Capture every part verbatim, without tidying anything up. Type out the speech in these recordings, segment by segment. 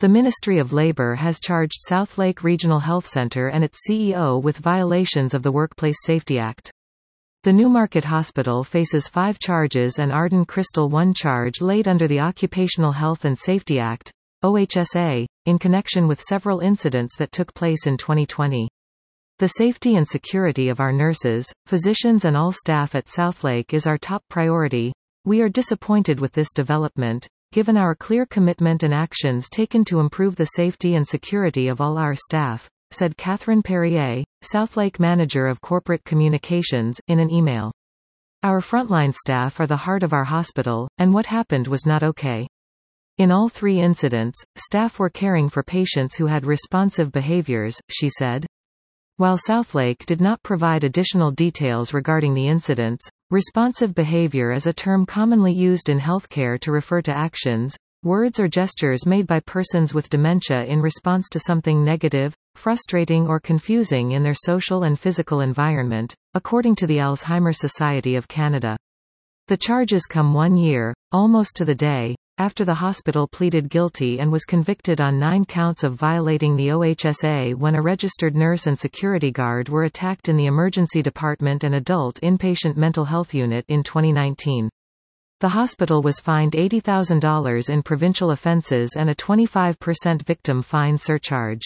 The Ministry of Labor has charged Southlake Regional Health Center and its C E O with violations of the Workplace Safety Act. The Newmarket Hospital faces five charges and Arden Crystal one charge laid under the Occupational Health and Safety Act, O H S A, in connection with several incidents that took place in twenty twenty. The safety and security of our nurses, physicians and all staff at Southlake is our top priority. We are disappointed with this development, given our clear commitment and actions taken to improve the safety and security of all our staff, said Catherine Perrier, Southlake Manager of Corporate Communications, in an email. Our frontline staff are the heart of our hospital, and what happened was not okay. In all three incidents, staff were caring for patients who had responsive behaviors, she said. While Southlake did not provide additional details regarding the incidents, responsive behavior is a term commonly used in healthcare to refer to actions, words or gestures made by persons with dementia in response to something negative, frustrating or confusing in their social and physical environment, according to the Alzheimer's Society of Canada. The charges come one year, almost to the day, after the hospital pleaded guilty and was convicted on nine counts of violating the O H S A when a registered nurse and security guard were attacked in the emergency department and adult inpatient mental health unit in twenty nineteen. The hospital was fined eighty thousand dollars in provincial offences and a twenty-five percent victim fine surcharge.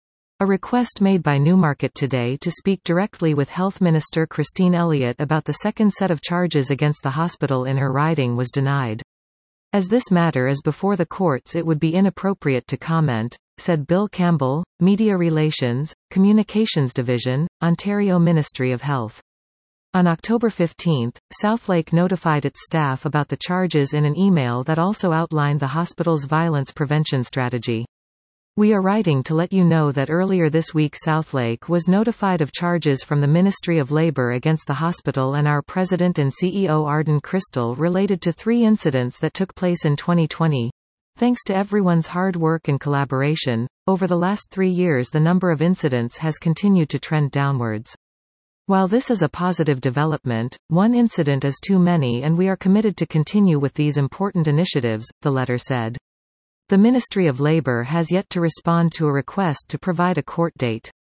A request made by Newmarket today to speak directly with Health Minister Christine Elliott about the second set of charges against the hospital in her riding was denied. As this matter is before the courts, it would be inappropriate to comment, said Bill Campbell, Media Relations, Communications Division, Ontario Ministry of Health. On October fifteenth, Southlake notified its staff about the charges in an email that also outlined the hospital's violence prevention strategy. We are writing to let you know that earlier this week Southlake was notified of charges from the Ministry of Labor against the hospital and our president and C E O Arden Crystal related to three incidents that took place in twenty twenty. Thanks to everyone's hard work and collaboration, over the last three years the number of incidents has continued to trend downwards. While this is a positive development, one incident is too many and we are committed to continue with these important initiatives, the letter said. The Ministry of Labor has yet to respond to a request to provide a court date.